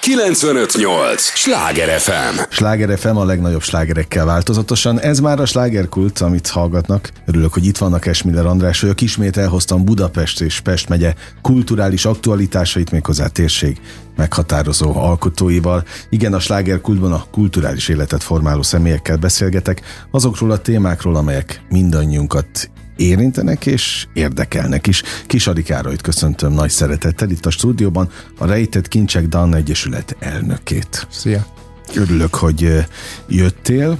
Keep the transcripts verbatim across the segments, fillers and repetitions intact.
kilencvenöt nyolc Sláger ef em. Sláger ef em a legnagyobb slágerekkel változatosan. Ez már a slágerkult, amit hallgatnak. Örülök, hogy itt vannak Esmiller András, hogy ismét elhoztam Budapest és Pest megye kulturális aktualitásait, méghozzá térség meghatározó alkotóival. Igen, a slágerkultban a kulturális életet formáló személyekkel beszélgetek, azokról a témákról, amelyek mindannyiunkat érintenek és érdekelnek is. Kis Adi Károlyt köszöntöm nagy szeretettel itt a stúdióban, a Rejtett Kincsek Dan Egyesület elnökét. Szia! Örülök, hogy jöttél,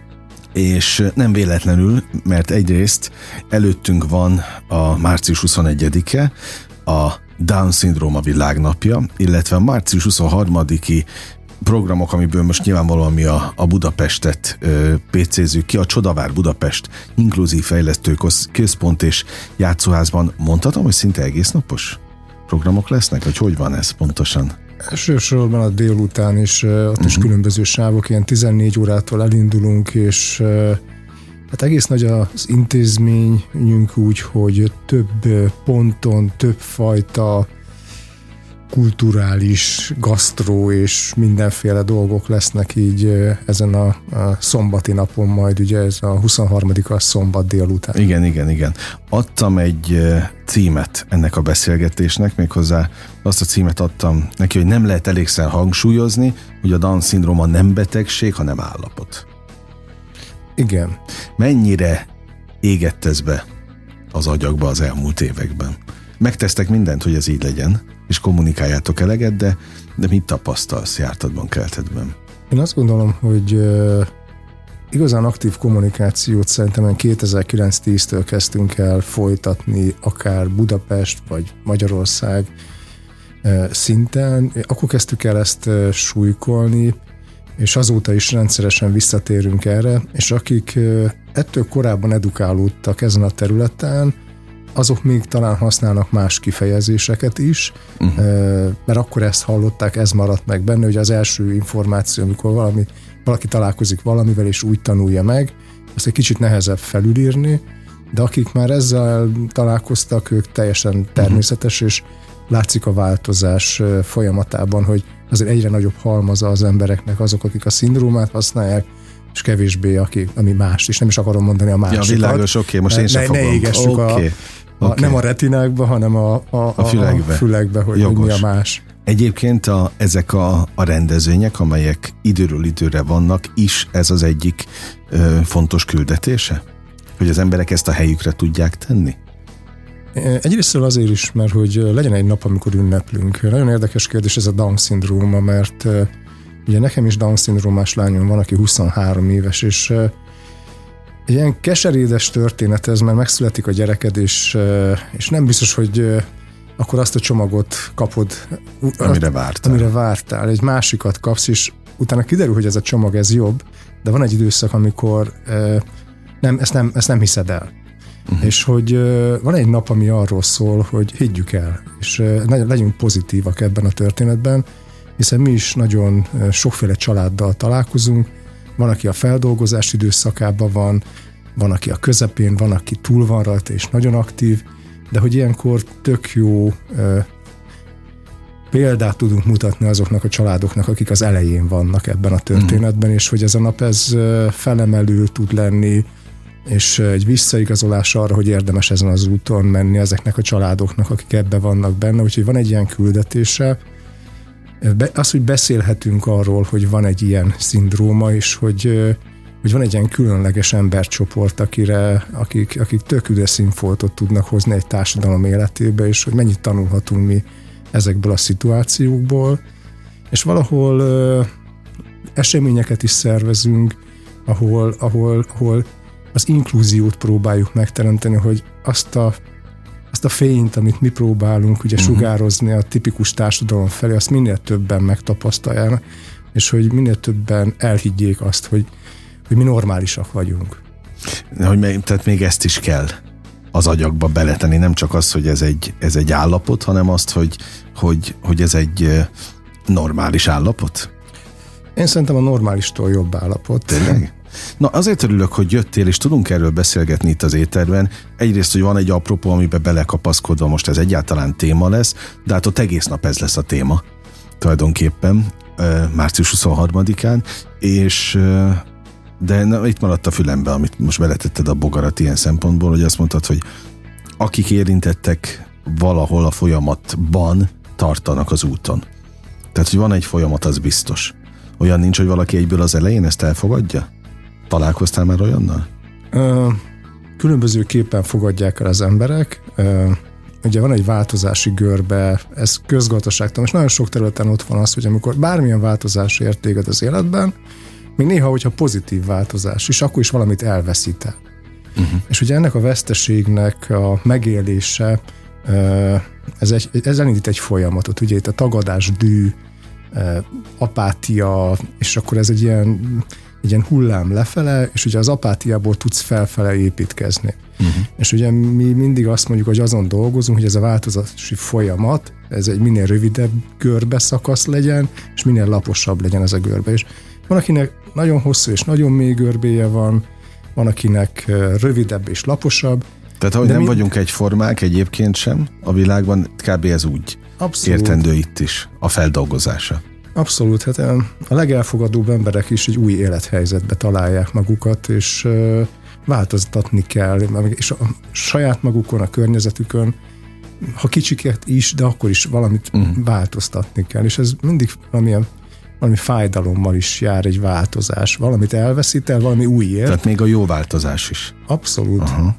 és nem véletlenül, mert egyrészt előttünk van a március huszonegyedike, a Down-szindróma világnapja, illetve a március huszonharmadiki programok, amiből most nyilvánvalóan mi a, a Budapestet ö, pécézzük ki, a Csodavár Budapest Inkluzív Fejlesztő Központ és Játszóházban. Mondhatom, hogy szinte egész napos programok lesznek, vagy hogy van ez pontosan? Elsősorban a délután is, ott uh-huh. is különböző sávok, ilyen tizennégy órától elindulunk, és hát egész nagy az intézményünk úgy, hogy több ponton, több fajta kulturális, gasztró és mindenféle dolgok lesznek így ezen a, a szombati napon, majd ugye ez a huszonharmadika szombat délután. Igen, igen, igen. Adtam egy címet ennek a beszélgetésnek, méghozzá azt a címet adtam neki, hogy nem lehet elégszer hangsúlyozni, hogy a Down-szindróma nem betegség, hanem állapot. Igen. Mennyire égett ez be az agyakba az elmúlt években? Megtesztek mindent, hogy ez így legyen, és kommunikáljátok eleget, de, de mit tapasztalsz jártadban, keltedben? Én azt gondolom, hogy uh, igazán aktív kommunikációt szerintem kétezer-kilenc-tíztől kezdtünk el folytatni, akár Budapest vagy Magyarország uh, szinten. Akkor kezdtük el ezt uh, súlykolni, és azóta is rendszeresen visszatérünk erre, és akik uh, ettől korábban edukálódtak ezen a területen, azok még talán használnak más kifejezéseket is, uh-huh. mert akkor ezt hallották, ez maradt meg benne, hogy az első információ, amikor valami, valaki találkozik valamivel, és úgy tanulja meg, azt egy kicsit nehezebb felülírni, de akik már ezzel találkoztak, ők teljesen természetes, uh-huh. és látszik a változás folyamatában, hogy azért egyre nagyobb halmaza az embereknek azok, akik a szindrómát használják, és kevésbé, aki, ami más, és nem is akarom mondani a másikat. Ja, világos, oké, okay, most én sem ne, fogom. Ne égessük okay. a, a, okay. nem a retinákba, hanem a, a, a, fülekbe. a fülekbe, hogy, hogy mi a más. Egyébként a, ezek a, a rendezvények, amelyek időről időre vannak, is ez az egyik ö, fontos küldetése? Hogy az emberek ezt a helyükre tudják tenni? Egyrésztről azért is, mert hogy legyen egy nap, amikor ünneplünk. Nagyon érdekes kérdés ez a Down-szindróma, mert ugye nekem is Down-szindrómás lányom van, aki huszonhárom éves, és uh, egy ilyen keserédes történet ez, mert megszületik a gyereked, és, uh, és nem biztos, hogy uh, akkor azt a csomagot kapod, amire vártál. amire vártál. Egy másikat kapsz, és utána kiderül, hogy ez a csomag ez jobb, de van egy időszak, amikor uh, nem, ezt, nem, ezt nem hiszed el. Uh-huh. És hogy uh, van egy nap, ami arról szól, hogy higgyük el, és uh, legyünk pozitívak ebben a történetben, hiszen mi is nagyon sokféle családdal találkozunk, van, aki a feldolgozás időszakában van, van, aki a közepén, van, aki túl van rajta és nagyon aktív, de hogy ilyenkor tök jó e, példát tudunk mutatni azoknak a családoknak, akik az elején vannak ebben a történetben, mm. és hogy ez a nap ez felemelő tud lenni, és egy visszaigazolás arra, hogy érdemes ezen az úton menni ezeknek a családoknak, akik ebben vannak benne, úgyhogy van egy ilyen küldetése. Az, hogy beszélhetünk arról, hogy van egy ilyen szindróma, és hogy, hogy van egy ilyen különleges embercsoport, akire, akik, akik tök üdes színfoltot tudnak hozni egy társadalom életébe, és hogy mennyit tanulhatunk mi ezekből a szituációkból. És valahol ö, eseményeket is szervezünk, ahol, ahol, ahol az inkluziót próbáljuk megteremteni, hogy azt a azt a fényt, amit mi próbálunk ugye uh-huh. sugározni a tipikus társadalom felé, azt minél többen megtapasztalják, és hogy minél többen elhiggyék azt, hogy, hogy mi normálisak vagyunk. Hogy még, tehát még ezt is kell az agyakba beletenni, nem csak az, hogy ez egy, ez egy állapot, hanem azt, hogy, hogy, hogy ez egy normális állapot? Én szerintem a normálistól jobb állapot. Tényleg? Na, azért örülök, hogy jöttél, és tudunk erről beszélgetni itt az éterben. Egyrészt, hogy van egy apropó, amiben belekapaszkodva most ez egyáltalán téma lesz, de hát ott egész nap ez lesz a téma. tulajdonképpen március huszonharmadikán, és de na, itt maradt a fülembe, amit most beletetted a bogarat ilyen szempontból, hogy azt mondtad, hogy akik érintettek valahol a folyamatban tartanak az úton. Tehát, hogy van egy folyamat, az biztos. Olyan nincs, hogy valaki egyből az elején ezt elfogadja? Találkoztál már olyannal? Ö, különbözőképpen fogadják el az emberek. Ö, ugye van egy változási görbe, ez közgazdaságtan, és nagyon sok területen ott van az, hogy amikor bármilyen változás ért téged az életben, még néha, hogyha pozitív változás is, akkor is valamit elveszítel. Uh-huh. És ugye ennek a veszteségnek a megélése, ez, egy, ez elindít egy folyamatot, ugye itt a tagadás, dű, apátia, és akkor ez egy ilyen, egy ilyen hullám lefele, és ugye az apátiából tudsz felfele építkezni. Uh-huh. És ugye mi mindig azt mondjuk, hogy azon dolgozunk, hogy ez a változási folyamat, ez egy minél rövidebb görbe szakasz legyen, és minél laposabb legyen ez a görbe. És van, akinek nagyon hosszú és nagyon mély görbéje van, van, akinek rövidebb és laposabb. Tehát, ahogy nem mind... vagyunk egyformák egyébként sem, a világban kb. Ez úgy Abszolút. Értendő itt is, a feldolgozása. Abszolút, hát a legelfogadóbb emberek is egy új élethelyzetbe találják magukat, és változtatni kell, és a saját magukon, a környezetükön, ha kicsiket is, de akkor is valamit uh-huh. változtatni kell, és ez mindig valamilyen valami fájdalommal is jár egy változás. Valamit elveszítel, valami újért. Tehát még a jó változás is. Abszolút. Aha.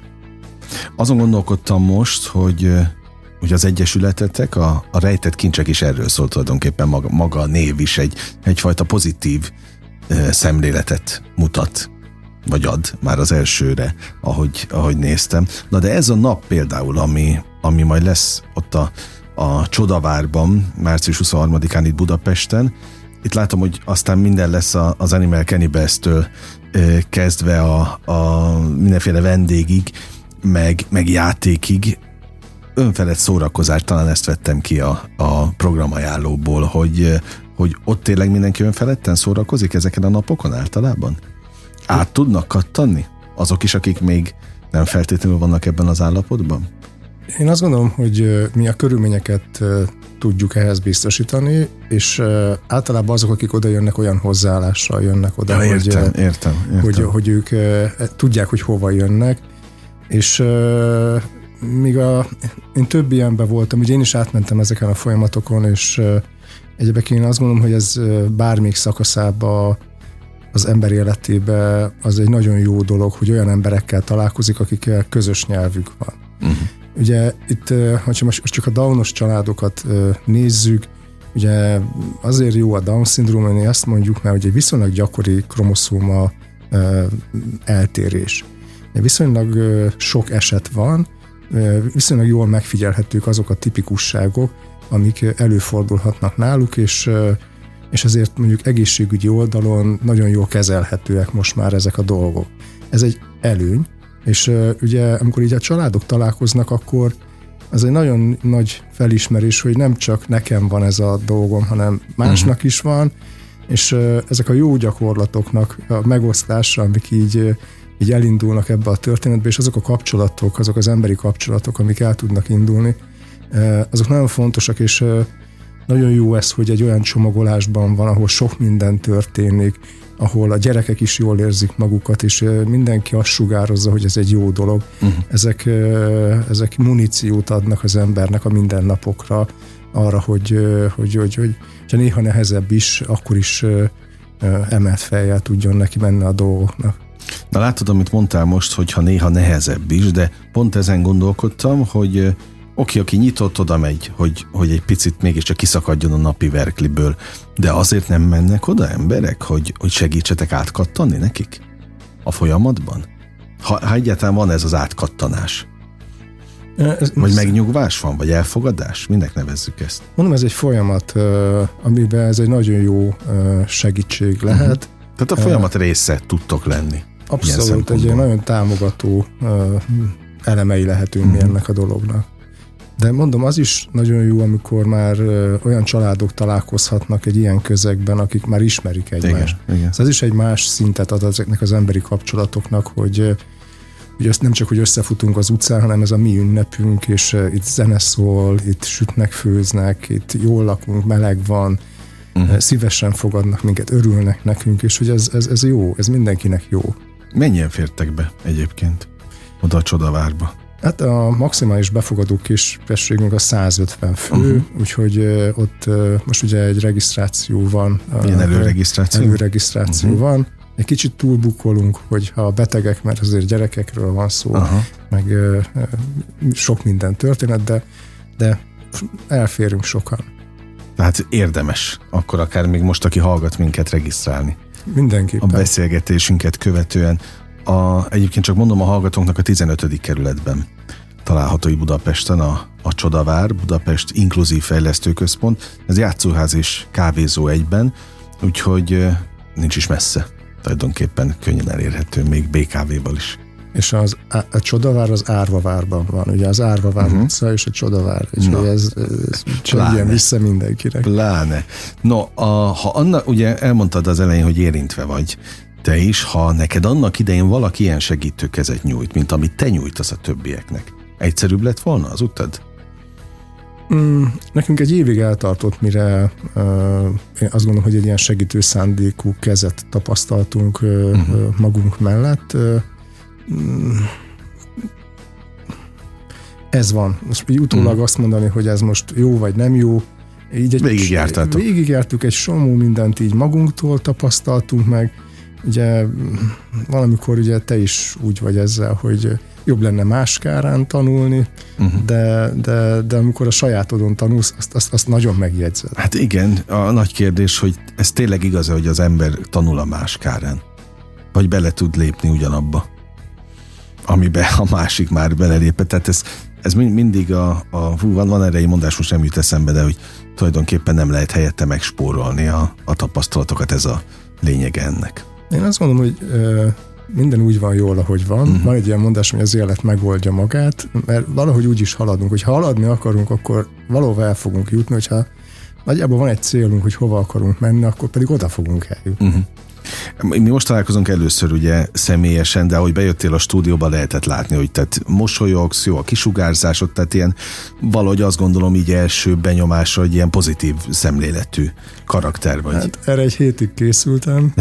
Azon gondolkodtam most, hogy, hogy az egyesületetek, a, a rejtett kincsek is erről szól tulajdonképpen, maga, maga a név is egy, egyfajta pozitív e, szemléletet mutat, vagy ad már az elsőre, ahogy, ahogy néztem. Na de ez a nap például, ami, ami majd lesz ott a a Csodavárban, március huszonharmadikán itt Budapesten. Itt látom, hogy aztán minden lesz a, az Animal Cannibals-től ö, kezdve a, a mindenféle vendégig, meg, meg játékig. Önfelett szórakozás, talán ezt vettem ki a, a programajánlóból, hogy, hogy ott tényleg mindenki önfeledten szórakozik ezeken a napokon általában? Át tudnak kattanni? Azok is, akik még nem feltétlenül vannak ebben az állapotban? Én azt gondolom, hogy mi a körülményeket tudjuk ehhez biztosítani, és általában azok, akik oda jönnek, olyan hozzáállással jönnek oda, ja, értem, hogy, értem, értem. Hogy, hogy ők tudják, hogy hova jönnek, és míg a, én több ilyenben voltam, ugye én is átmentem ezeken a folyamatokon, és egyébként én azt gondolom, hogy ez bármelyik szakaszában az ember életében az egy nagyon jó dolog, hogy olyan emberekkel találkozik, akikkel közös nyelvük van. Uh-huh. Ugye itt, ha most csak a Downos családokat nézzük, ugye azért jó a Down-szindróma, hogy azt mondjuk, mert ugye viszonylag gyakori kromoszóma eltérés. Viszonylag sok eset van, viszonylag jól megfigyelhetők azok a tipikusságok, amik előfordulhatnak náluk, és, és ezért mondjuk egészségügyi oldalon nagyon jól kezelhetőek most már ezek a dolgok. Ez egy előny, és uh, ugye amikor így a családok találkoznak, akkor az egy nagyon nagy felismerés, hogy nem csak nekem van ez a dolgom, hanem másnak uh-huh. is van, és uh, ezek a jó gyakorlatoknak a megosztása, amik így, uh, így elindulnak ebbe a történetbe, és azok a kapcsolatok, azok az emberi kapcsolatok, amik el tudnak indulni, uh, azok nagyon fontosak, és uh, nagyon jó ez, hogy egy olyan csomagolásban van, ahol sok minden történik, ahol a gyerekek is jól érzik magukat, és mindenki azt sugározza, hogy ez egy jó dolog. Uh-huh. Ezek, ezek muníciót adnak az embernek a mindennapokra, arra, hogy, hogy, hogy, hogy ha néha nehezebb is, akkor is emelt fejjel tudjon neki menni a dolgoknak. Na látod, amit mondtál most, hogy ha néha nehezebb is, de pont ezen gondolkodtam, hogy oké, aki nyitott, oda megy, hogy, hogy egy picit mégiscsak kiszakadjon a napi verkliből, de azért nem mennek oda emberek, hogy, hogy segítsetek átkattani nekik a folyamatban? Ha, ha egyáltalán van ez az átkattanás. Ez, vagy megnyugvás van, vagy elfogadás? Minek nevezzük ezt? Mondom, ez egy folyamat, amiben ez egy nagyon jó segítség lehet. Uh-huh. Tehát a folyamat része tudtok lenni. Abszolút, egy nagyon támogató elemei lehetünk uh-huh. mi ennek a dolognak. De mondom, az is nagyon jó, amikor már olyan családok találkozhatnak egy ilyen közegben, akik már ismerik egymást. Igen, igen. Ez is egy más szintet ad ezeknek az emberi kapcsolatoknak, hogy, ugye ezt nem csak, hogy összefutunk az utcán, hanem ez a mi ünnepünk, és itt zene szól, itt sütnek, főznek, itt jól lakunk, meleg van, uh-huh. szívesen fogadnak minket, örülnek nekünk, és hogy ez, ez, ez jó, ez mindenkinek jó. Mennyien fértek be egyébként oda a Csodavárba? Hát a maximális befogadó képességünk a százötven fő, uh-huh. úgyhogy ott most ugye egy regisztráció van. Milyen előregisztráció? Előregisztráció uh-huh. van. Egy kicsit túlbukolunk, hogyha betegek, mert azért gyerekekről van szó, uh-huh. meg ö, ö, sok minden történet, de, de elférünk sokan. Tehát érdemes akkor akár még most, aki hallgat minket, regisztrálni. Mindenképpen. A beszélgetésünket követően. A, egyébként csak mondom a hallgatóknak, a tizenötödik kerületben található Budapesten a, a Csodavár, Budapest Inkluzív Fejlesztő Központ. Ez játszóház és kávézó egyben, úgyhogy nincs is messze. Tulajdonképpen könnyen elérhető, még bé ká vé-val is. És az, a, a Csodavár az Árvavárban van, ugye az Árvavár uh-huh. utca és a Csodavár, és no. ez, ez csak ilyen vissza mindenkinek. Pláne. No, a, ha Anna, ugye elmondtad az elején, hogy érintve vagy te is, ha neked annak idején valaki ilyen segítőkezet nyújt, mint amit te nyújtasz a többieknek, egyszerűbb lett volna az utad? Mm, nekünk egy évig eltartott, mire uh, én azt gondolom, hogy egy ilyen segítő szándékú kezet tapasztaltunk uh, uh-huh. magunk mellett. Uh, ez van. Most így utólag uh-huh. azt mondani, hogy ez most jó vagy nem jó. Így egy, végigjártátok. Végigjártuk, egy somó mindent így magunktól tapasztaltunk meg. Ugye valamikor ugye te is úgy vagy ezzel, hogy jobb lenne más kárán tanulni, uh-huh. de, de, de amikor a sajátodon tanulsz, azt, azt, azt nagyon megjegyzed. Hát igen, a nagy kérdés, hogy ez tényleg igaz, hogy az ember tanul a más kárán? Vagy bele tud lépni ugyanabba, amiben a másik már belelépett. Tehát ez, ez mindig a, a hú, van, van erre egy mondás, most nem jut eszembe, de hogy tulajdonképpen nem lehet helyette megspórolni a, a tapasztalatokat, ez a lényege ennek. Én azt mondom, hogy ö, minden úgy van jól, ahogy van. Uh-huh. Van egy ilyen mondás, hogy az élet megoldja magát, mert valahogy úgy is haladunk, hogy ha haladni akarunk, akkor valahova el fogunk jutni, hogyha nagyjából van egy célunk, hogy hova akarunk menni, akkor pedig oda fogunk eljutni. Uh-huh. Mi most találkozunk először ugye személyesen, de ahogy bejöttél a stúdióba, lehetett látni, hogy tehát mosolyogsz, jó a kisugárzásod, tehát ilyen valahogy azt gondolom így első benyomásra, hogy ilyen pozitív szemléletű karakter vagy. Hát erre egy hétig készültem.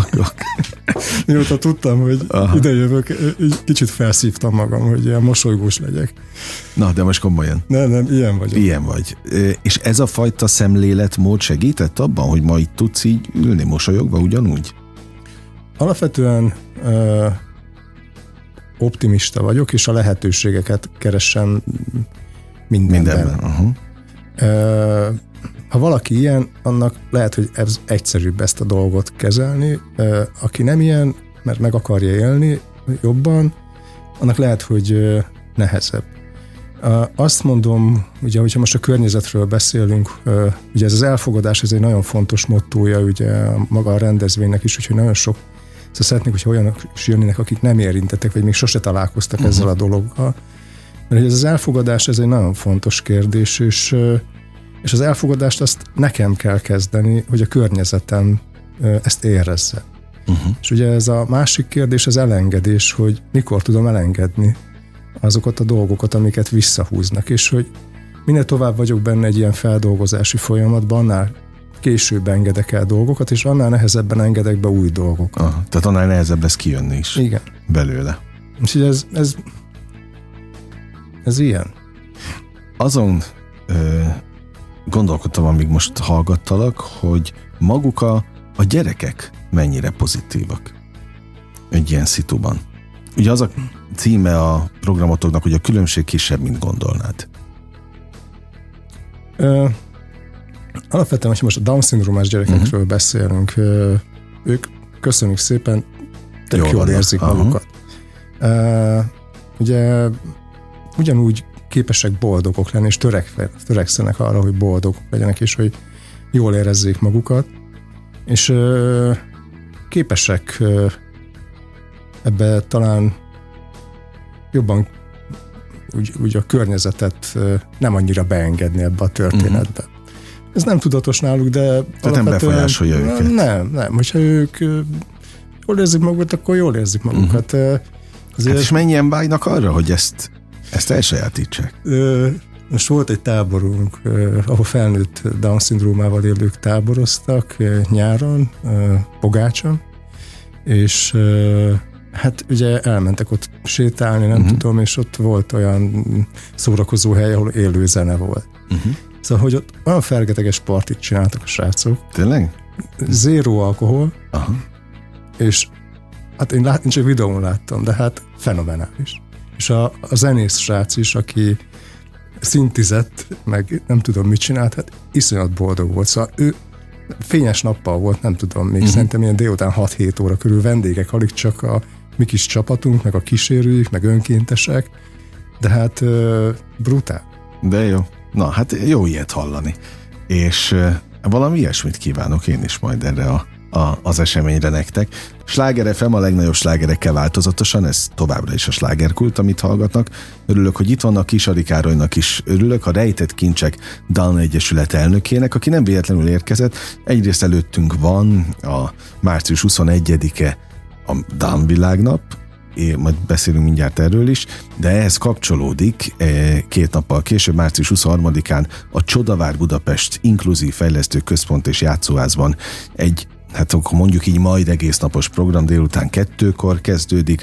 Mióta tudtam, hogy aha. ide jövök, kicsit felszívtam magam, hogy ilyen mosolygós legyek. Na, de most komolyan. Nem, nem, ilyen vagyok. Ilyen vagy. És ez a fajta szemléletmód segített abban, hogy ma itt tudsz így ülni mosolyogva ugyanúgy? Alapvetően ö, optimista vagyok, és a lehetőségeket keresem mindenben. mindenben. Uh-huh. Ö, ha valaki ilyen, annak lehet, hogy ez egyszerűbb ezt a dolgot kezelni. Ö, aki nem ilyen, mert meg akarja élni jobban, annak lehet, hogy ö, nehezebb. Ö, azt mondom, ugye, hogyha most a környezetről beszélünk, ö, ugye ez az elfogadás, ez egy nagyon fontos mottója ugye maga a rendezvénynek is, úgyhogy nagyon sok szóval szeretnék, hogyha olyanok is jönnének, akik nem érintettek, vagy még sose találkoztak uh-huh. ezzel a dologgal. Mert ez az elfogadás, ez egy nagyon fontos kérdés, és, és az elfogadást azt nekem kell kezdeni, hogy a környezetem ezt érezze. Uh-huh. És ugye ez a másik kérdés, az elengedés, hogy mikor tudom elengedni azokat a dolgokat, amiket visszahúznak, és hogy minél tovább vagyok benne egy ilyen feldolgozási folyamatban, annál később engedek el dolgokat, és annál nehezebben engedek be új dolgokat. Aha, tehát annál nehezebb lesz kijönni is. Igen. Belőle. Úgyhogy ez, ez, ez ilyen. Azon ö, gondolkodtam, amíg most hallgattalak, hogy maguk a, a gyerekek mennyire pozitívak egy ilyen szituban. Ugye az a címe a programotoknak, hogy a különbség kisebb, mint gondolnád. Ö, Alapvetően, hogy most a Down-szindrómás gyerekekről uh-huh. beszélünk, ők köszönjük szépen, tök jól, jól érzik uh-huh. magukat. Uh, ugye ugyanúgy képesek boldogok lenni, és törek, törekszenek arra, hogy boldogok legyenek, és hogy jól érezzék magukat, és uh, képesek uh, ebbe talán jobban úgy, úgy a környezetet uh, nem annyira beengedni ebbe a történetbe. Uh-huh. Ez nem tudatos náluk, de tehát nem befolyásolja őket. Nem, nem. Hogyha ők jól érzik magukat, akkor jól érzik magukat. Uh-huh. Hát és mennyien vágynak arra, hogy ezt, ezt elsajátítsák? Ö, most volt egy táborunk, ö, ahol felnőtt Down-szindrómával élők táboroztak ö, nyáron, ö, Pogácson, és ö, hát ugye elmentek ott sétálni, nem uh-huh. tudom, és ott volt olyan szórakozó hely, ahol élő zene volt. Uh-huh. Szóval, hogy ott olyan fergeteges partit csináltak a srácok. Tényleg? Zéró alkohol, aha. és hát én, lát, én csak videón láttam, de hát fenomenális. És a, a zenész srác is, aki szintizett, meg nem tudom mit csinált, hát iszonyat boldog volt. Szóval ő fényes nappal volt, nem tudom, még uh-huh. szerintem ilyen délután hat-hét óra körül vendégek, alig csak a mi kis csapatunk, meg a kísérőik, meg önkéntesek, de hát uh, brutál. De jó. Na, hát jó ilyet hallani. És uh, valami ilyesmit kívánok én is majd erre a, a, az eseményre nektek. Sláger ef em a legnagyobb slágerekkel változatosan, ez továbbra is a slágerkult, amit hallgatnak. Örülök, hogy itt vannak, Kis Károlynak is örülök, a Rejtett Kincsek Down Egyesület elnökének, aki nem véletlenül érkezett. Egyrészt előttünk van a március huszonegyedike a Down világnap, é, majd beszélünk mindjárt erről is, de ehhez kapcsolódik két nappal később, március huszonharmadikán a Csodavár Budapest Inkluzív Fejlesztő Központ és Játszóházban egy, hát akkor mondjuk így majd egész napos program, délután kettőkor kezdődik,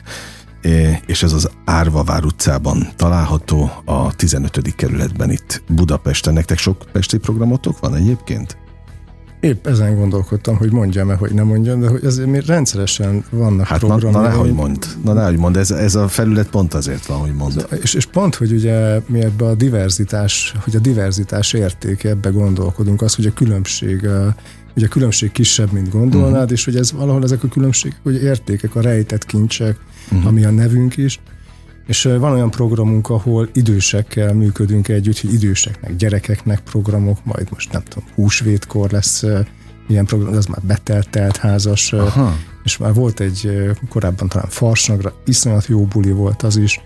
és ez az Árvavár utcában található a tizenötödik kerületben itt Budapesten. Nektek sok pesti programotok van egyébként? Épp ezen gondolkodtam, hogy mondjam-e, hogy nem mondjam, de hogy azért még rendszeresen vannak hát programok. Na, na nehogy mond, na nehogy mond, ez, ez a felület pont azért van, hogy mond. És, és pont, hogy ugye mi ebbe a diverzitás, hogy a diverzitás értéke, ebbe gondolkodunk, az, hogy a különbség, ugye a különbség kisebb, mint gondolnád, uh-huh. és hogy ez valahol ezek a különbségek, hogy értékek, a rejtett kincsek, uh-huh. ami a nevünk is, és van olyan programunk, ahol idősekkel működünk együtt, hogy időseknek, gyerekeknek programok, majd most nem tudom, húsvétkor lesz ilyen program, az már betelt házas, aha. és már volt egy korábban talán Farsnagra, iszonyat jó buli volt az is.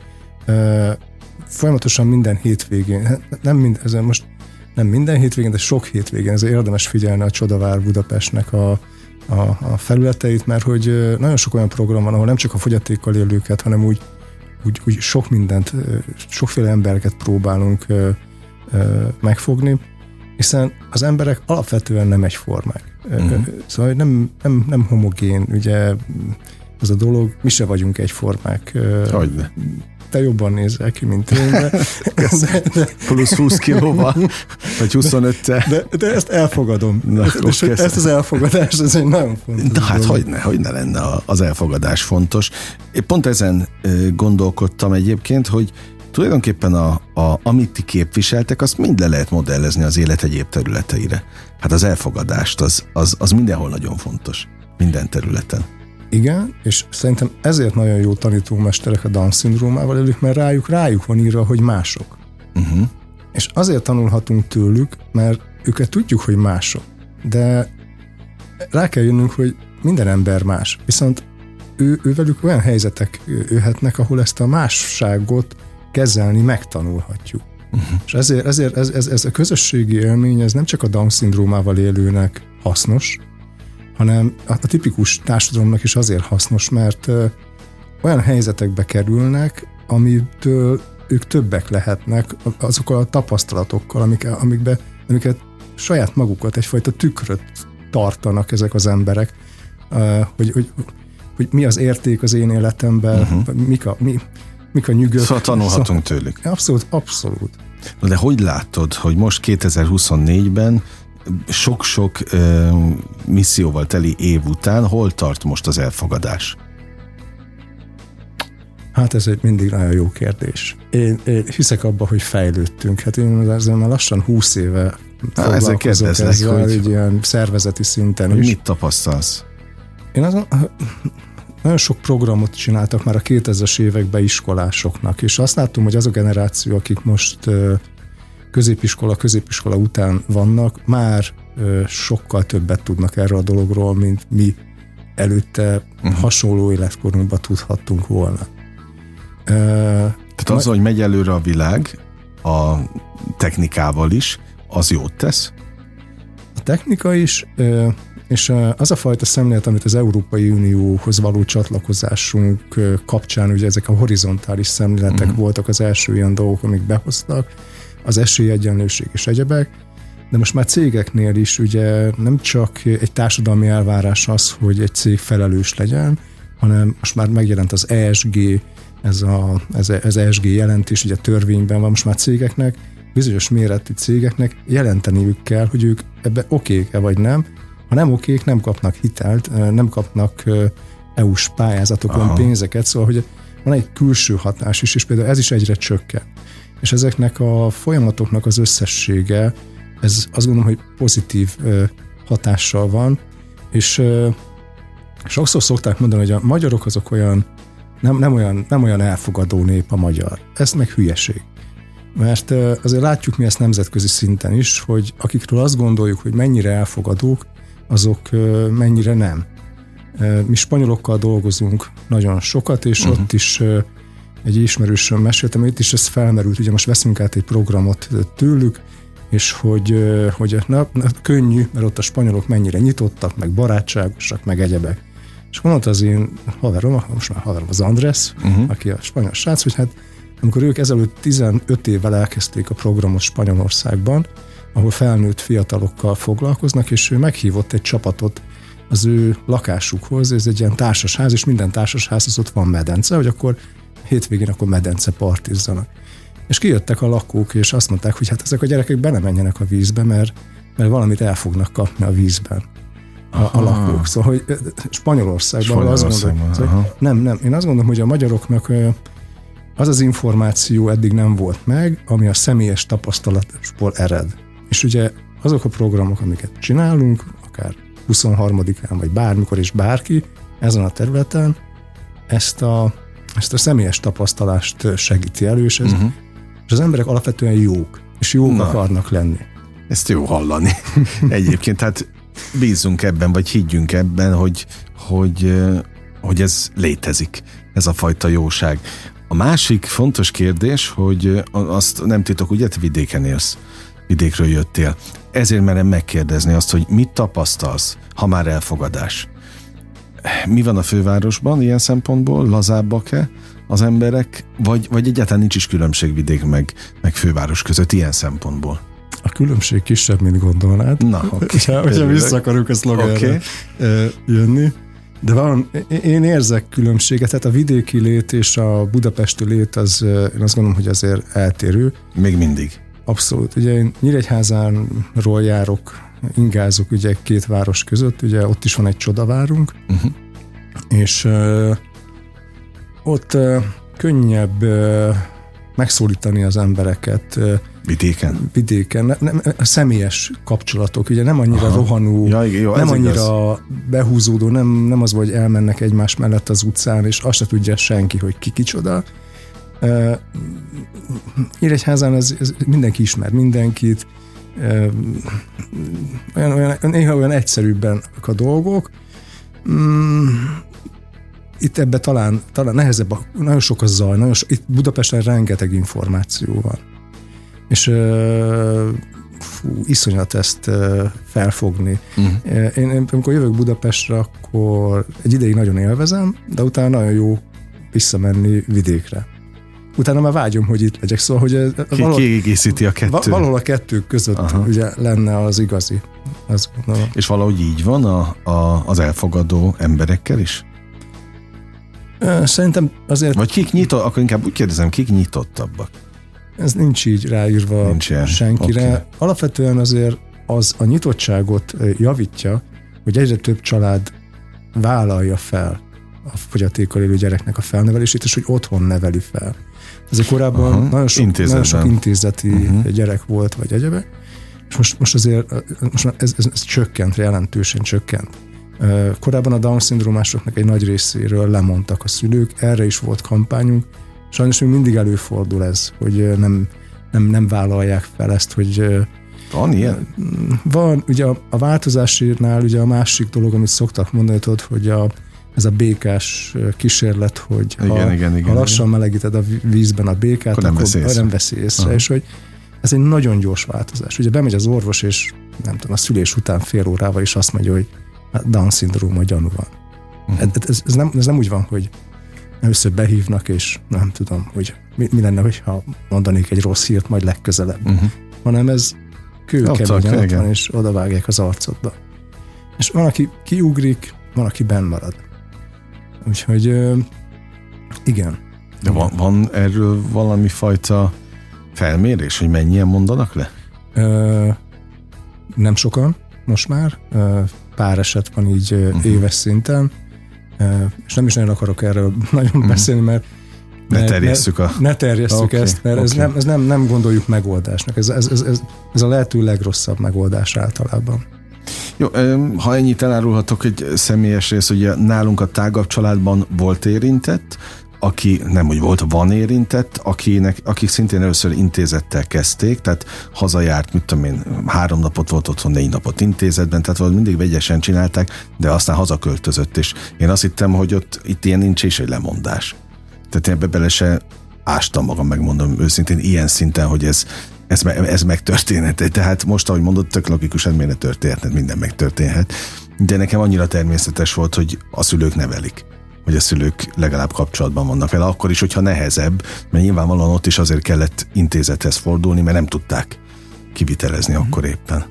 Folyamatosan minden hétvégén, nem mind, ez most nem minden hétvégén, de sok hétvégén, ezért érdemes figyelni a Csodavár Budapestnek a, a, a felületeit, mert hogy nagyon sok olyan program van, ahol nem csak a fogyatékkal élőket, hanem úgy Úgy, úgy sok mindent, sokféle embereket próbálunk ö, ö, megfogni, hiszen az emberek alapvetően nem egyformák. Uh-huh. Szóval nem, nem, nem homogén, ugye az a dolog, mi se vagyunk egyformák. Hogyne. Te jobban nézel ki, mint én, de, de, de plusz húsz kilóval, vagy huszonöttel. De, de ezt elfogadom. Na, és ezt az elfogadást, ez egy nagyon fontos. Na hát hogyne, hogyne lenne az elfogadás fontos. Én pont ezen gondolkodtam egyébként, hogy tulajdonképpen a, a, amit ti képviseltek, azt mind le lehet modellezni az élet egyéb területeire. Hát az elfogadást, az, az, az mindenhol nagyon fontos. Minden területen. Igen, és szerintem ezért nagyon jó tanítómesterek a Down-szindrómával élők, mert rájuk, rájuk van írva, hogy mások. Uh-huh. És azért tanulhatunk tőlük, mert őket tudjuk, hogy mások. De rá kell jönnünk, hogy minden ember más. Viszont ő, ővelük olyan helyzetek jöhetnek, ahol ezt a másságot kezelni megtanulhatjuk. Uh-huh. És ezért, ezért ez, ez, ez a közösségi élmény, ez nem csak a Down-szindrómával élőnek hasznos, hanem a, a tipikus társadalomnak is azért hasznos, mert ö, olyan helyzetekbe kerülnek, amitől ők többek lehetnek azokkal a tapasztalatokkal, amik, amikbe, amiket saját magukat egyfajta tükröt tartanak ezek az emberek, ö, hogy, hogy, hogy mi az érték az én életemben, uh-huh. mik, a, mi, mik a nyugodtak. Szóval tanulhatunk szóval, tőlük. Abszolút, abszolút. De hogy látod, hogy most kétezer-huszonnégyben sok-sok ö, misszióval teli év után hol tart most az elfogadás? Hát ez egy mindig nagyon jó kérdés. Én, én hiszek abba, hogy fejlődtünk. Hát én ezzel már lassan húsz éve foglalkozok ezzel, hogy ilyen szervezeti szinten is. Mit tapasztalsz? Én azon, nagyon sok programot csináltak már a kétezres években iskolásoknak, és azt láttam, hogy az a generáció, akik most középiskola, középiskola után vannak, már ö, sokkal többet tudnak erről a dologról, mint mi előtte uh-huh. hasonló életkorunkban tudhattunk volna. Ö, Tehát az, ma... hogy megy előre a világ a technikával is, az jót tesz? A technika is, ö, És az a fajta szemlélet, amit az Európai Unióhoz való csatlakozásunk kapcsán, ugye ezek a horizontális szemléletek uh-huh. voltak az első ilyen dolgok, amik behoztak, az esélyegyenlőség és egyebek, de most már cégeknél is ugye nem csak egy társadalmi elvárás az, hogy egy cég felelős legyen, hanem most már megjelent az E S G, ez a, ez, ez E S G jelentés, ugye törvényben van, most már cégeknek, bizonyos méretű cégeknek jelenteniük kell, hogy ők ebbe okék-e vagy nem. Ha nem okék, nem kapnak hitelt, nem kapnak é u-s pályázatokon Aha. pénzeket, szóval hogy van egy külső hatás is, és például ez is egyre csökken. És ezeknek a folyamatoknak az összessége, ez azt gondolom, hogy pozitív hatással van, és sokszor szokták mondani, hogy a magyarok azok olyan, nem, nem olyan, nem olyan elfogadó nép a magyar. Ez meg hülyeség. Mert azért látjuk mi ezt nemzetközi szinten is, hogy akikről azt gondoljuk, hogy mennyire elfogadók, azok mennyire nem. Mi spanyolokkal dolgozunk nagyon sokat, és uh-huh. ott is egy ismerősöm meséltem, itt is ez felmerült, ugye most veszünk át egy programot tőlük, és hogy, hogy na, na, könnyű, mert ott a spanyolok mennyire nyitottak, meg barátságosak, meg egyebek. És mondta az én haverom, most már haverom az Andrés, uh-huh. aki a spanyol srác, hogy hát amikor ők ezelőtt tizenöt évvel elkezdték a programot Spanyolországban, ahol felnőtt fiatalokkal foglalkoznak, és ő meghívott egy csapatot az ő lakásukhoz, ez egy ilyen társasház, és minden társasházhoz ott van medence, hogy akkor hétvégén akkor medence partizzanak. És kijöttek a lakók, és azt mondták, hogy hát ezek a gyerekek be nem menjenek a vízbe, mert, mert valamit el fognak kapni a vízben a, a lakók. Szóval, hogy Spanyolországban, Spanyolországban azt gondolom, szóval, nem, nem, én azt gondolom, hogy a magyaroknak az az információ eddig nem volt meg, ami a személyes tapasztalatból ered. És ugye azok a programok, amiket csinálunk, akár huszonharmadikán, vagy bármikor és bárki ezen a területen, ezt a, ezt a személyes tapasztalást segíti elő, és, ez, uh-huh. és az emberek alapvetően jók, és jók Na, akarnak lenni. Ezt jó hallani. Egyébként, tehát bízzunk ebben, vagy higgyünk ebben, hogy, hogy, hogy ez létezik, ez a fajta jóság. A másik fontos kérdés, hogy azt nem titok, ugye te vidéken élsz, vidékről jöttél. Ezért merem megkérdezni azt, hogy mit tapasztalsz, ha már elfogadás. Mi van a fővárosban ilyen szempontból? Lazábbak-e az emberek? Vagy, vagy egyáltalán nincs is különbség vidék meg, meg főváros között ilyen szempontból? A különbség kisebb, mint gondolnád. Na, oké. Okay. Hogyha vissza akarjuk a szlogenre okay. jönni. De van, én érzek különbséget, tehát a vidéki lét és a budapesti lét, az, én azt gondolom, hogy azért eltérő. Még mindig. Abszolút. Ugye én Nyíregyházánról járok, ingázok ugye két város között, ugye ott is van egy csodavárunk, uh-huh. és uh, ott uh, könnyebb uh, megszólítani az embereket. Uh, vidéken? Vidéken. Nem, nem, a személyes kapcsolatok, ugye nem annyira Aha. rohanó, ja, jó, nem annyira igaz. behúzódó, nem, nem az, hogy elmennek egymás mellett az utcán, és azt se tudja senki, hogy ki kicsoda. Uh, Nyíregyházán ez, ez mindenki ismer mindenkit, uh, olyan, olyan, néha olyan egyszerűbben a dolgok. Um, itt ebben talán, talán nehezebb, nagyon sok a zaj, nagyon so, itt Budapesten rengeteg információ van. És uh, fú, iszonyat ezt uh, felfogni. Uh-huh. Én, én amikor jövök Budapestre, akkor egy ideig nagyon élvezem, de utána nagyon jó visszamenni vidékre. Utána már vágyom, hogy itt legyek. Szóval, hogy valahol, kiegészíti a kettő. Valahol a kettő között Aha. ugye lenne az igazi. Azt és valahogy így van a, a, az elfogadó emberekkel is? Szerintem azért... Vagy kik nyitott, akkor inkább úgy kérdezem, kik nyitottabbak? Ez nincs így ráírva nincs senkire. Okay. Alapvetően azért az a nyitottságot javítja, hogy egyre több család vállalja fel a fogyatékkal élő gyereknek a felnevelését, és hogy otthon neveli fel. Ezek korábban Aha, nagyon, sok, nagyon sok intézeti uh-huh. gyerek volt, vagy egyebek, és most, most azért most ez, ez, ez csökkent, jelentősen csökkent. Korábban a Down-szindrómásoknak egy nagy részéről lemondtak a szülők, erre is volt kampányunk. Sajnos még mindig előfordul ez, hogy nem, nem, nem vállalják fel ezt, hogy... Van ilyen? Van, ugye a, a változásnál ugye a másik dolog, amit szoktak mondani, tudod, hogy a, ez a békás kísérlet, hogy igen, ha, igen, igen, ha lassan igen. melegíted a vízben a békát, akkor nem veszi észre, nem veszi észre és hogy ez egy nagyon gyors változás. Ugye bemegy az orvos, és nem tudom, a szülés után fél órával is azt mondja, hogy Down-szindróma gyanú van. Uh-huh. Ez, ez, ez, nem, ez nem úgy van, hogy először behívnak, és nem tudom, hogy mi, mi lenne, hogyha mondanék egy rossz hírt, majd legközelebb. Uh-huh. Hanem ez kőkeményen ott van, és odavágják az arcodba. És van, aki kiugrik, van, aki benn marad. Úgyhogy igen. De van, van erről valami fajta felmérés, hogy mennyien mondanak le? Ö, nem sokan, most már. Ö, pár eset van így uh-huh. éves szinten. Ö, és nem is nagyon akarok erről nagyon uh-huh. beszélni, mert ne terjesszük, a... ne terjesszük okay, ezt, mert okay. ez, nem, ez nem, nem gondoljuk megoldásnak. Ez, ez, ez, ez, ez a lehető legrosszabb megoldás általában. Jó, ha ennyit elárulhatok, egy személyes rész, ugye nálunk a tágabb családban volt érintett, aki nem úgy volt, van érintett, akinek, akik szintén először intézettel kezdték, tehát hazajárt, mit tudom én, három napot volt otthon, négy napot intézetben, tehát valahogy mindig vegyesen csinálták, de aztán hazaköltözött, és én azt hittem, hogy ott itt ilyen nincs is egy lemondás. Tehát én ebbe bele se ástam magam, megmondom őszintén, ilyen szinten, hogy ez, ez, ez megtörténhet. Tehát most, ahogy mondod, tök logikus, miért ne történhet, minden megtörténhet. De nekem annyira természetes volt, hogy a szülők nevelik, hogy a szülők legalább kapcsolatban vannak vele, akkor is, hogyha nehezebb, mert nyilvánvalóan ott is azért kellett intézethez fordulni, mert nem tudták kivitelezni mm. akkor éppen.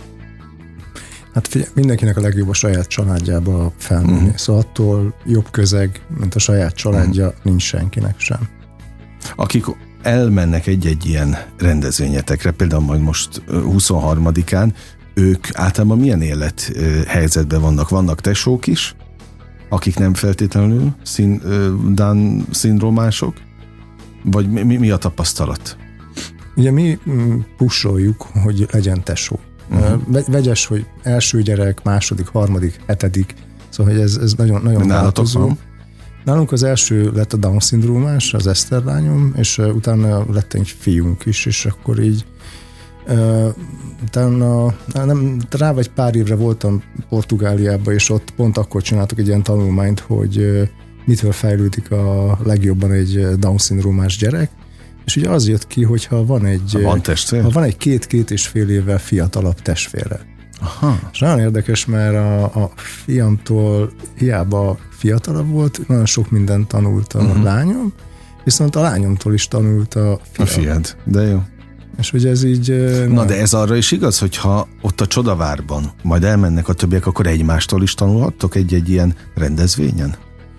Hát figyelj, mindenkinek a legjobb a saját családjába felnőni. Mm. Szóval attól jobb közeg, mint a saját családja, mm. nincs senkinek sem. Akik elmennek egy-egy ilyen rendezvényetekre, például majd most huszonharmadikán, ők általában milyen élethelyzetben vannak? Vannak tesók is, akik nem feltétlenül szín, Down-szindrómások? Vagy mi, mi a tapasztalat? Ugye mi pusoljuk, hogy legyen tesó. Uh-huh. Vegyes, hogy első gyerek, második, harmadik, hetedik, szóval hogy ez, ez nagyon, nagyon változó. Nálunk az első lett a Down-szindrómás, az Eszter lányom, és uh, utána lett egy fiunk is, és akkor így uh, utána nem, rá vagy pár évre voltam Portugáliában, és ott pont akkor csináltuk egy ilyen tanulmányt, hogy uh, mitől fejlődik a legjobban egy Down-szindrómás gyerek, és ugye az jött ki, hogyha van egy, ha van, testvér? Ha van egy két-két és fél évvel fiatalabb testvére. Aha. És nagyon érdekes, mert a, a fiamtól hiába fiatalabb volt, nagyon sok mindent tanult a uh-huh. lányom, viszont a lányomtól is tanult a fiam. A fiad, de jó. És hogy ez így... Na, na de ez arra is igaz, hogyha ott a Csodavárban majd elmennek a többiek, akkor egymástól is tanulhattok egy-egy ilyen rendezvényen?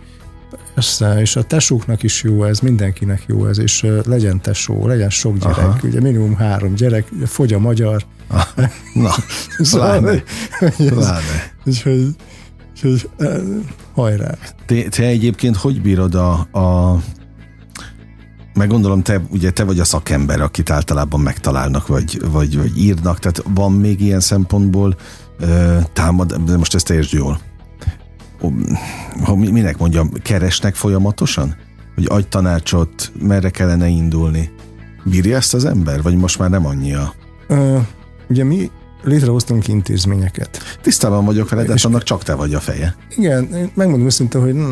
Persze, és a tesóknak is jó ez, mindenkinek jó ez, és legyen tesó, legyen sok gyerek, aha. ugye minimum három gyerek, fogy a magyar. Na, pláne, pláne. Úgyhogy, úgyhogy hajrá. Te, te egyébként hogy bírod a, a meg gondolom, te, ugye te vagy a szakember, akit általában megtalálnak, vagy, vagy, vagy írnak, tehát van még ilyen szempontból uh, támad, de most ezt értsd jól. Ha minek mondjam, keresnek folyamatosan? Hogy adj tanácsot, merre kellene indulni? Bírja ezt az ember? Vagy most már nem annyira? Uh, ugye mi létrehoztunk intézményeket. Tisztában vagyok vele, de annak csak te vagy a feje. Igen, én megmondom őszintén, hogy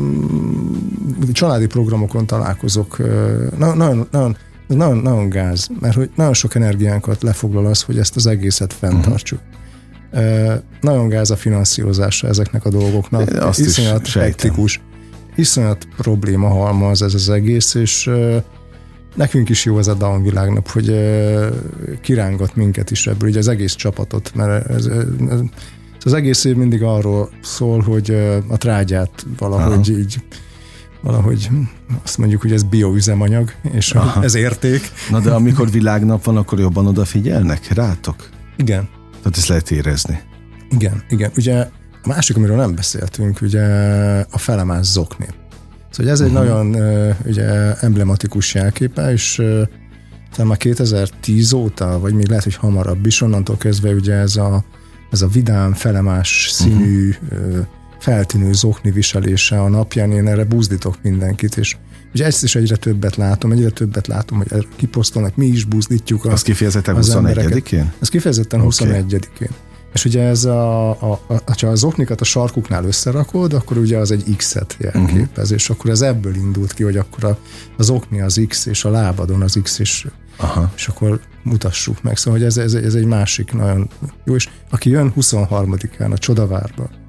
családi programokon találkozok. Nagyon, nagyon, nagyon, nagyon gáz, mert hogy nagyon sok energiánkat lefoglal az, hogy ezt az egészet fenntartsuk. Uh-huh. Uh, nagyon gáz a finanszírozása ezeknek a dolgoknak. Azt iszonyat hektikus, iszonyat probléma halmaz ez az egész, és uh, nekünk is jó ez a Down világnap, hogy uh, kirángat minket is ebből, ugye az egész csapatot, mert ez, ez, ez, az egész év mindig arról szól, hogy uh, a trágyát valahogy aha. így valahogy azt mondjuk, hogy ez bioüzemanyag, és aha. ez érték. Na de amikor világnap van, akkor jobban odafigyelnek rátok? Igen. Tehát ezt lehet érezni. Igen, igen. Ugye a másik, amiről nem beszéltünk, ugye a felemás zokni. Szóval ez egy uh-huh. nagyon ugye, emblematikus jelképe, és talán már kétezer-tíz óta, vagy még lehet, hogy hamarabb is, onnantól kezdve ugye ez a, ez a vidám, felemás színű, uh-huh. feltűnő zokni viselése a napján, én erre buzdítok mindenkit, és ugye ezt is egyre többet látom, egyre többet látom, hogy kiposztolnak, mi is buzdítjuk. Az kifejezetten huszonegyedikén? Ez kifejezetten okay. huszonegyedikén. És ugye ez a, a, a, ha az zoknikat a sarkuknál összerakod, akkor ugye az egy X-et jelképez, uh-huh. és akkor ez ebből indult ki, hogy akkor a, az zokni az X, és a lábadon az X, és, aha. és akkor mutassuk meg. Szóval hogy ez, ez, ez egy másik nagyon jó, és aki jön huszonharmadikán a Csodavárba,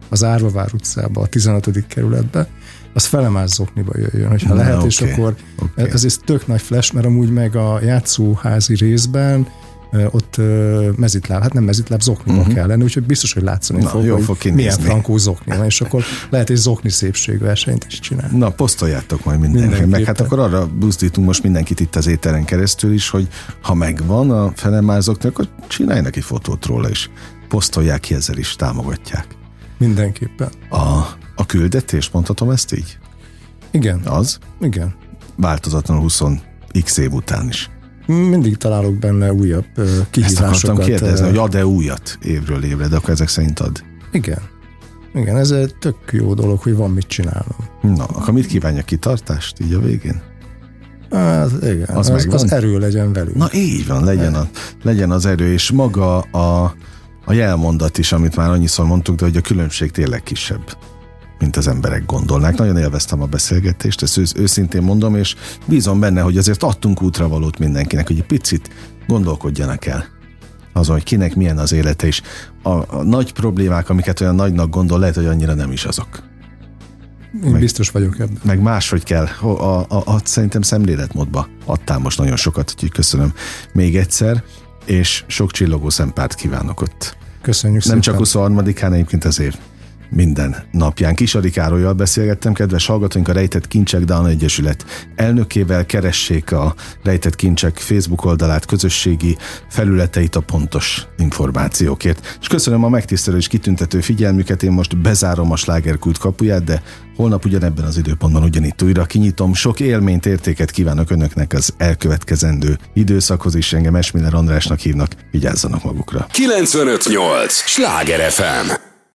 az Árvavár utcába, a tizenötödik kerületbe, az Felemás zokniba jöjjön, hogyha Na, lehet, okay. és akkor okay. ez, ez tök nagy flash, mert amúgy meg a játszóházi részben ott mezitláb, hát nem mezitláb, zokniba uh-huh. kell lenni, úgyhogy biztos, hogy látszani Na, fog, fog hogy milyen frankó zokni van, és akkor lehet egy zokni szépségversenyt is csinálni. Na, posztoljátok majd mindenki, meg hát akkor arra buzdítunk most mindenkit itt az éteren keresztül is, hogy ha megvan a Felemás zokni, akkor csinálj neki fotót róla is. Posztolják ki, ezzel is támogatják. Mindenképpen. A, a küldetés, mondhatom ezt így? Igen. Az? Igen. Változatlanul húsz x év után is. Mindig találok benne újabb uh, kihívásokat. Ezt akartam kérdezni, hogy ad-e újat évről évre, de akkor ezek szerint ad. Igen. Igen, ez egy tök jó dolog, hogy van mit csinálnom. Na, akkor mit kívánja, kitartást így a végén? Hát igen, az, az, az erő legyen velünk. Na így van, legyen, a, legyen az erő, és maga a, a jelmondat is, amit már annyiszor mondtuk, de hogy a különbség tényleg kisebb, mint az emberek gondolnák. Nagyon élveztem a beszélgetést, ezt ősz, őszintén mondom, és bízom benne, hogy azért adtunk útravalót mindenkinek, hogy egy picit gondolkodjanak el azon, hogy kinek milyen az élete, és a, a nagy problémák, amiket olyan nagynak gondol, lehet, hogy annyira nem is azok. Én meg, biztos vagyok ebben. Meg máshogy kell. A, a, a, a, szerintem szemléletmódba adtál most nagyon sokat, úgyhogy köszönöm még egyszer, és sok csillogó szempárt kívánok ott. Köszönjük Nem szépen. csak huszonharmadikán, egyébként azért minden napján. Kisari Károllyal beszélgettem, kedves hallgatóink, a Rejtett Kincsek Down Egyesület elnökével. Keressék a Rejtett Kincsek Facebook oldalát, közösségi felületeit a pontos információkért. És köszönöm a megtisztelő és kitüntető figyelmüket, én most bezárom a Slágerkult kapuját, de holnap ugyanebben az időpontban ugyanitt újra kinyitom. Sok élményt, értéket kívánok önöknek az elkövetkezendő időszakhoz is. Engem Esmiller Andrásnak hívnak, vigyázzanak magukra. kilencvenöt nyolc Sláger ef em